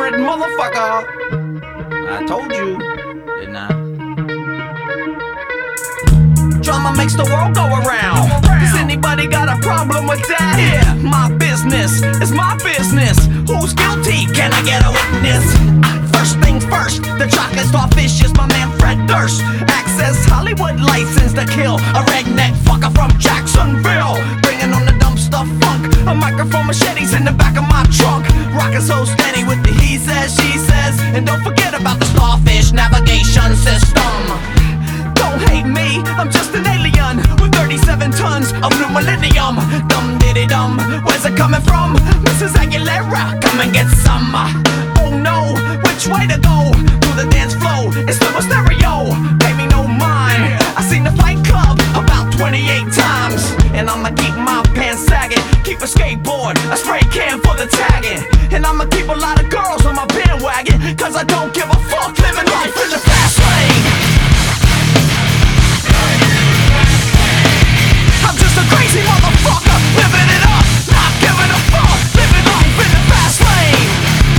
Fred motherfucker. I told you, didn't I? Drama makes the world go around. Does anybody got a problem with that? Yeah, my business is my business. Who's guilty? Can I get a witness? First things first, the chocolate starfish is my man Fred Durst. Access Hollywood license to kill a redneck fucker from Jacksonville. Bringing on the dumpster funk, a microphone machetes in the back of my trunk. Rockin' so steady with the he says, she says. And don't forget about the starfish navigation system. Don't hate me, I'm just an alien with 37 tons of new millennium. Dum diddy dum, where's it coming from? Mrs. Aguilera, come and get some. Oh no, which way to go? Through the dance flow, it's super stereo. Pay me no mind, I seen the Fight Club about 28 times. And I'ma keep my pants sagging, keep a skateboard, a spray can for the tagging. And I'ma keep a lot of girls on my bandwagon, cause I don't give a fuck, living life in the fast lane. I'm just a crazy motherfucker, living it up, not giving a fuck, living life in the fast lane.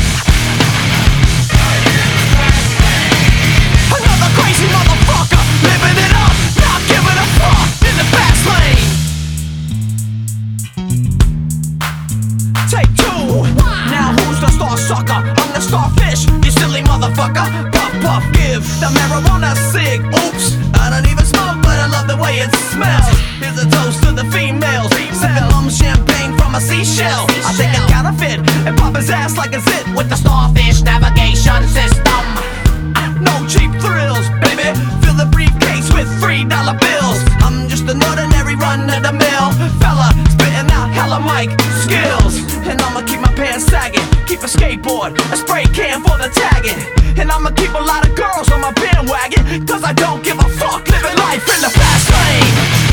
Another crazy motherfucker, living it up, not giving a fuck, in the fast lane. Take two, now who's the star sucker? I'm the starfish, you silly motherfucker. Puff puff, give the marijuana cig. Oops, I don't even smoke, but I love the way it smells. Here's a toast to the females. 7 champagne from a seashell. I take a counterfeit and pop his ass like a zit with the starfish navigation system. No cheap thrills, baby. Fill the briefcase with $3 bills. I'm just an ordinary run-of-the-mill fella, spitting out hella mic skills. And I'ma keep my pants sagging, keep a skateboard, a spray can for the tagging. And I'ma keep a lot of girls on my bandwagon, cause I don't give a fuck, living life in the fast lane.